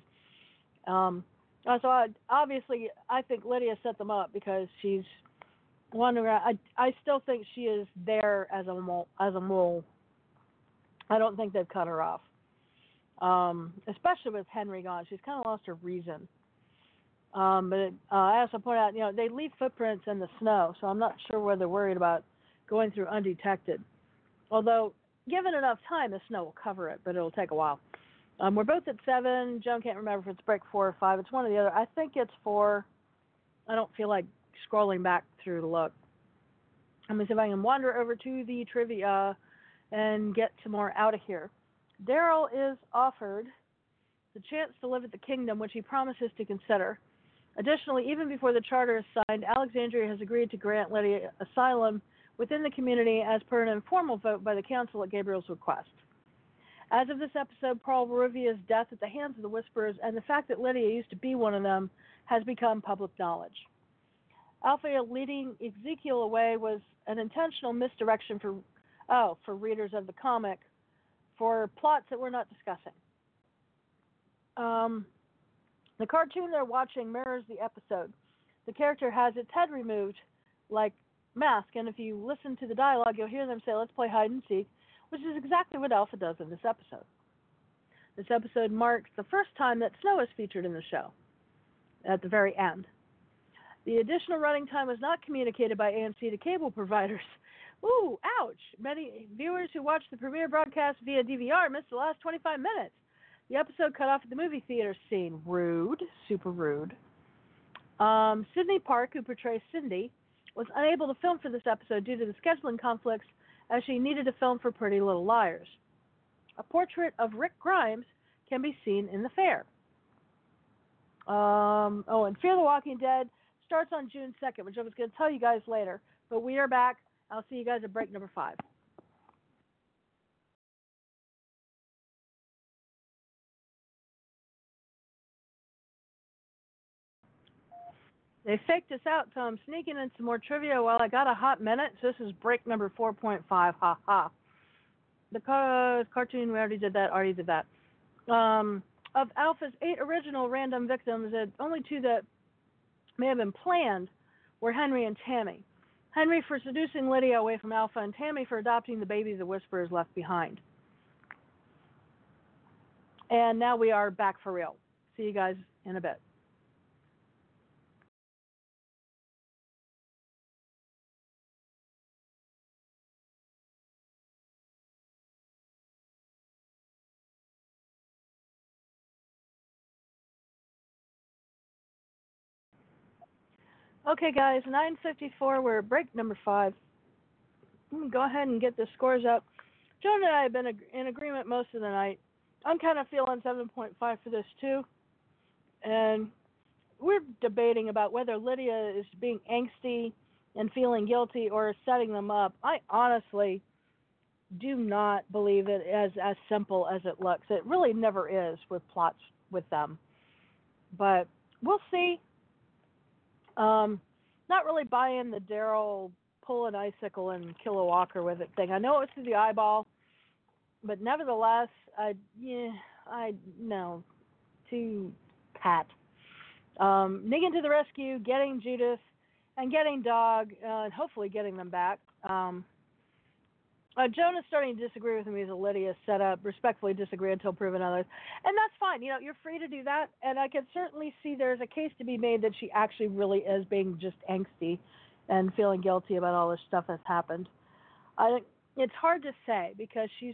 So obviously, I think Lydia set them up because she's wondering. I still think she is there as a mole. I don't think they've cut her off. Especially with Henry gone. She's kind of lost her reason. But I also point out, they leave footprints in the snow, so I'm not sure whether they're worried about going through undetected. Although, given enough time, the snow will cover it, but it'll take a while. We're both at 7. Joan can't remember if it's break 4 or 5. It's one or the other. I think it's 4. I don't feel like scrolling back through to look. Let me see if I can wander over to the trivia and get some more out of here. Daryl is offered the chance to live at the kingdom, which he promises to consider. Additionally, even before the charter is signed, Alexandria has agreed to grant Lydia asylum within the community as per an informal vote by the council at Gabriel's request. As of this episode, Paul Rivia's death at the hands of the Whisperers and the fact that Lydia used to be one of them has become public knowledge. Alpha leading Ezekiel away was an intentional misdirection for readers of the comic for plots that we're not discussing. The cartoon they're watching mirrors the episode. The character has its head removed, like Mask, and if you listen to the dialogue, you'll hear them say, "Let's play hide and seek," which is exactly what Alpha does in this episode. This episode marks the first time that snow is featured in the show, at the very end. The additional running time was not communicated by AMC to cable providers. Ooh, ouch! Many viewers who watched the premiere broadcast via DVR missed the last 25 minutes. The episode cut off at the movie theater scene. Rude. Super rude. Sydney Park, who portrays Cindy, was unable to film for this episode due to the scheduling conflicts as she needed to film for Pretty Little Liars. A portrait of Rick Grimes can be seen in the fair. And Fear the Walking Dead starts on June 2nd, which I was going to tell you guys later. But we are back. I'll see you guys at break number 5. They faked us out, so I'm sneaking in some more trivia while I got a hot minute. So this is break number 4.5. Ha ha. The cartoon, we already did that. Of Alpha's 8 original random victims, only 2 that may have been planned were Henry and Tammy. Henry for seducing Lydia away from Alpha, and Tammy for adopting the baby the Whisperers left behind. And now we are back for real. See you guys in a bit. Okay, guys, 9:54. We're at break number 5. Let me go ahead and get the scores up. Joan and I have been in agreement most of the night. I'm kind of feeling 7.5 for this too, and we're debating about whether Lydia is being angsty and feeling guilty or setting them up. I honestly do not believe it as simple as it looks. It really never is with plots with them, but we'll see. Not really buying the Daryl pull an icicle and kill a walker with it thing. I know it was through the eyeball, but nevertheless, no, too pat. Negan to the rescue, getting Judith, and getting Dog, and hopefully getting them back. Joan is starting to disagree with me as a Lydia setup. Respectfully disagree until proven otherwise. And that's fine. You know, you're free to do that. And I can certainly see there's a case to be made that she actually really is being just angsty and feeling guilty about all this stuff that's happened. I think it's hard to say because she's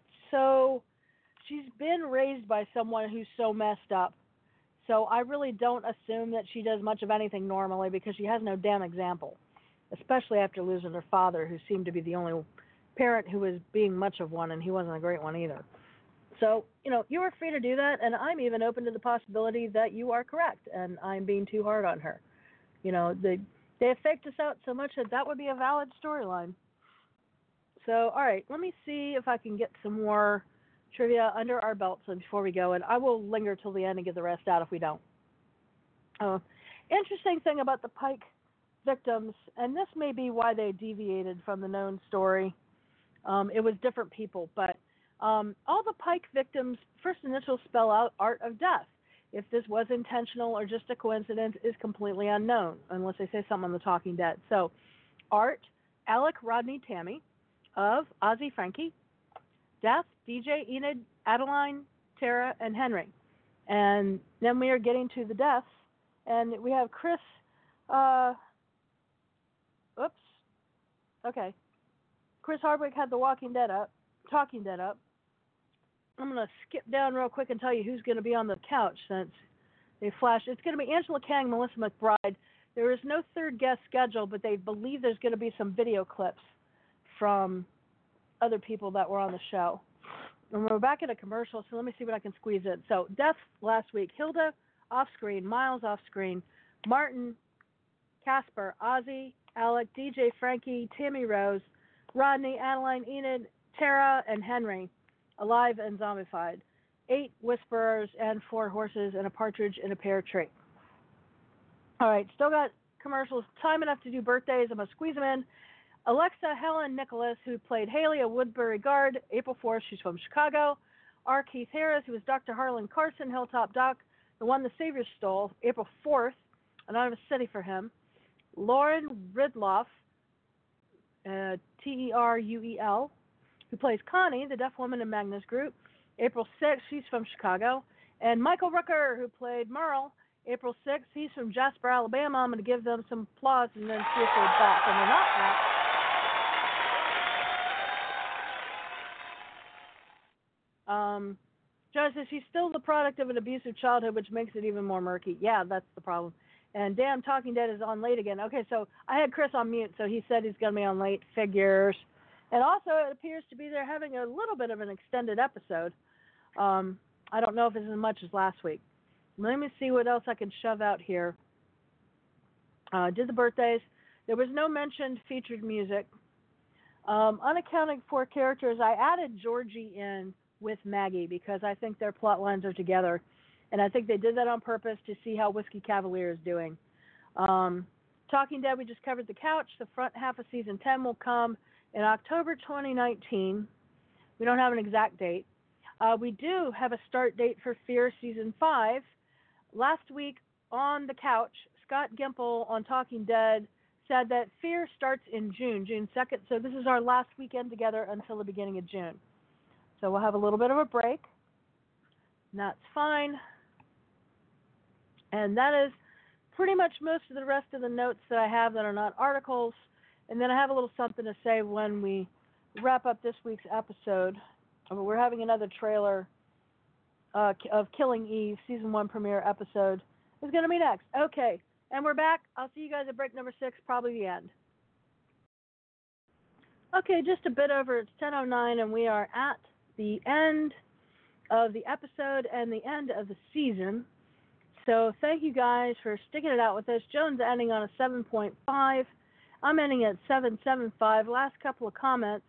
been raised by someone who's so messed up. So I really don't assume that she does much of anything normally because she has no damn example, especially after losing her father, who seemed to be the only parent who was being much of one, and he wasn't a great one either. So, you are free to do that, and I'm even open to the possibility that you are correct, and I'm being too hard on her. They have faked us out so much that would be a valid storyline. So, all right, let me see if I can get some more trivia under our belts before we go, and I will linger till the end and get the rest out if we don't. Interesting thing about the Pike victims, and this may be why they deviated from the known story. It was different people, but all the Pike victims' first initials spell out Art of Death. If this was intentional or just a coincidence is completely unknown, unless they say something on The Talking Dead. So, Art, Alec, Rodney, Tammy, of Ozzy, Frankie, Death, DJ, Enid, Adeline, Tara, and Henry. And then we are getting to the deaths, and we have Chris. Chris Hardwick had The Talking Dead up. I'm going to skip down real quick and tell you who's going to be on the couch since they flashed. It's going to be Angela Kang, Melissa McBride. There is no third guest scheduled, but they believe there's going to be some video clips from other people that were on the show. And we're back at a commercial, so let me see what I can squeeze in. So, death last week. Hilda off-screen, Miles off-screen, Martin, Casper, Ozzy, Alec, DJ, Frankie, Tammy Rose, Rodney, Adeline, Enid, Tara, and Henry, alive and zombified. 8 whisperers and 4 horses and a partridge in a pear tree. All right, still got commercials. Time enough to do birthdays. I'm going to squeeze them in. Alexa Helen Nicholas, who played Haley, a Woodbury guard, April 4th, she's from Chicago. R. Keith Harris, who was Dr. Harlan Carson, Hilltop Doc, the one the Savior stole, April 4th, Anonymous City for him. Lauren Ridloff, Teruel, who plays Connie, the deaf woman in Magna's group, April 6th, she's from Chicago. And Michael Rooker, who played Merle, April 6th, he's from Jasper, Alabama. I'm going to give them some applause and then see if they're back. And they're not back. John says she's still the product of an abusive childhood, which makes it even more murky. Yeah, that's the problem. And damn, Talking Dead is on late again. Okay, so I had Chris on mute, so he said he's going to be on late. Figures. And also, it appears to be they're having a little bit of an extended episode. I don't know if it's as much as last week. Let me see what else I can shove out here. Did the birthdays. There was no mentioned featured music. Unaccounted for characters, I added Georgie in with Maggie because I think their plot lines are together. And I think they did that on purpose to see how Whiskey Cavalier is doing. Talking Dead, we just covered the couch. The front half of season 10 will come in October 2019. We don't have an exact date. We do have a start date for Fear season 5. Last week on the couch, Scott Gimple on Talking Dead said that Fear starts in June 2nd. So this is our last weekend together until the beginning of June. So we'll have a little bit of a break. And that's fine. And that is pretty much most of the rest of the notes that I have that are not articles. And then I have a little something to say when we wrap up this week's episode. We're having another trailer of Killing Eve, season 1 premiere episode is going to be next. Okay, and we're back. I'll see you guys at break number 6, probably the end. Okay, just a bit over. It's 10:09, and we are at the end of the episode and the end of the season. So thank you guys for sticking it out with us. Joan's ending on a 7.5. I'm ending at 7.75. Last couple of comments.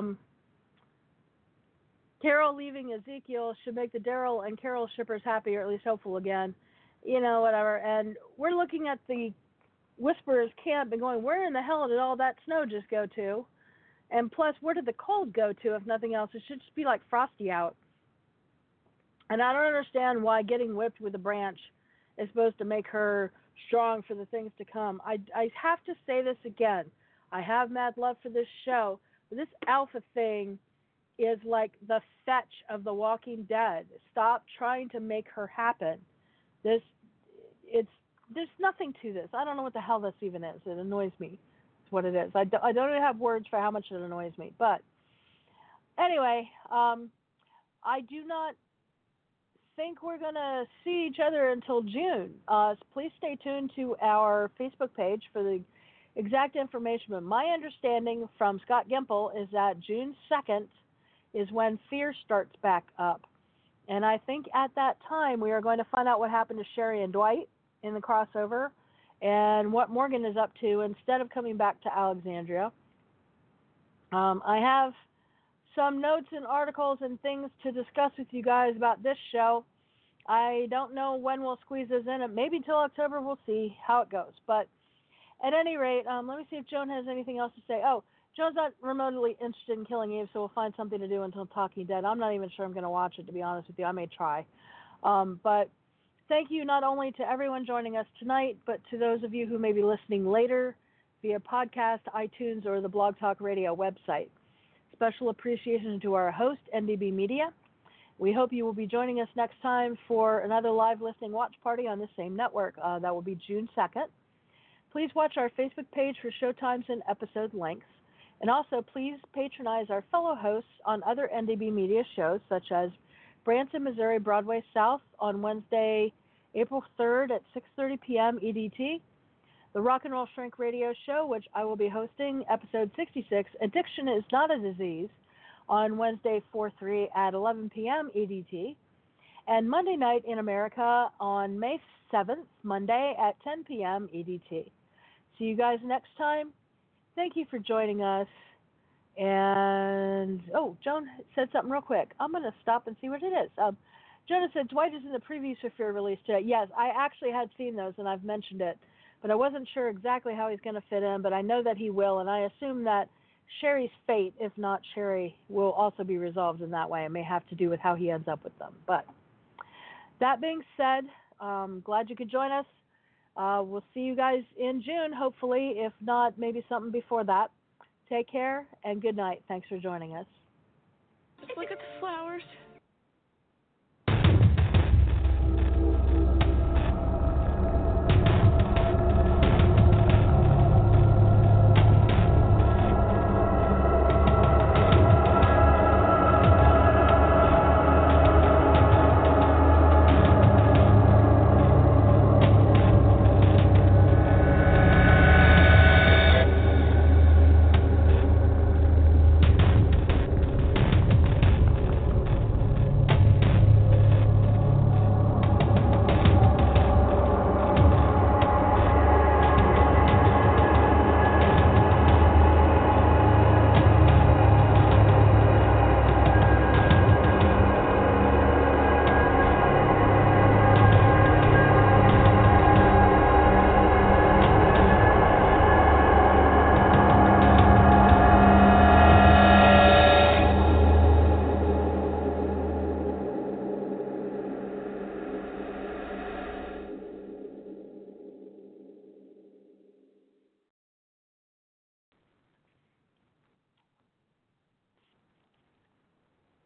Carol leaving Ezekiel should make the Daryl and Carol shippers happy, or at least hopeful again. You know, whatever. And we're looking at the Whisperers camp and going, where in the hell did all that snow just go to? And plus, where did the cold go to, if nothing else? It should just be like frosty out. And I don't understand why getting whipped with a branch is supposed to make her strong for the things to come. I have to say this again. I have mad love for this show, but this alpha thing is like the fetch of The Walking Dead. Stop trying to make her happen. There's nothing to this. I don't know what the hell this even is. It annoys me. It's what it is. I don't even have words for how much it annoys me. But anyway, I do not think we're going to see each other until June. So please stay tuned to our Facebook page for the exact information. But my understanding from Scott Gimple is that June 2nd is when Fear starts back up. And I think at that time we are going to find out what happened to Sherry and Dwight in the crossover and what Morgan is up to instead of coming back to Alexandria. I have some notes and articles and things to discuss with you guys about this show. I don't know when we'll squeeze those in. Maybe till October. We'll see how it goes. But at any rate, let me see if Joan has anything else to say. Oh, Joan's not remotely interested in Killing Eve, so we'll find something to do until Talking Dead. I'm not even sure I'm going to watch it, to be honest with you. I may try. But thank you not only to everyone joining us tonight, but to those of you who may be listening later via podcast, iTunes, or the Blog Talk Radio website. Special appreciation to our host, NDB Media. We hope you will be joining us next time for another live listening watch party on the same network. That will be June 2nd. Please watch our Facebook page for showtimes and episode links. And also, please patronize our fellow hosts on other NDB Media shows, such as Branson, Missouri, Broadway South on Wednesday, April 3rd at 6:30 p.m. EDT. The Rock and Roll Shrink Radio Show, which I will be hosting, episode 66, Addiction is Not a Disease, on Wednesday, 4/3 at 11 p.m. EDT. And Monday Night in America on May 7th, Monday at 10 p.m. EDT. See you guys next time. Thank you for joining us. And, Joan said something real quick. I'm going to stop and see what it is. Jonah said, Dwight is in the previews for Fear release today. Yes, I actually had seen those, and I've mentioned it. But I wasn't sure exactly how he's going to fit in, but I know that he will, and I assume that Sherry's fate, if not Sherry, will also be resolved in that way. It may have to do with how he ends up with them. But that being said, Glad you could join us. We'll see you guys in June, hopefully. If not, maybe something before that. Take care and good night. Thanks for joining us. Just look at the flowers.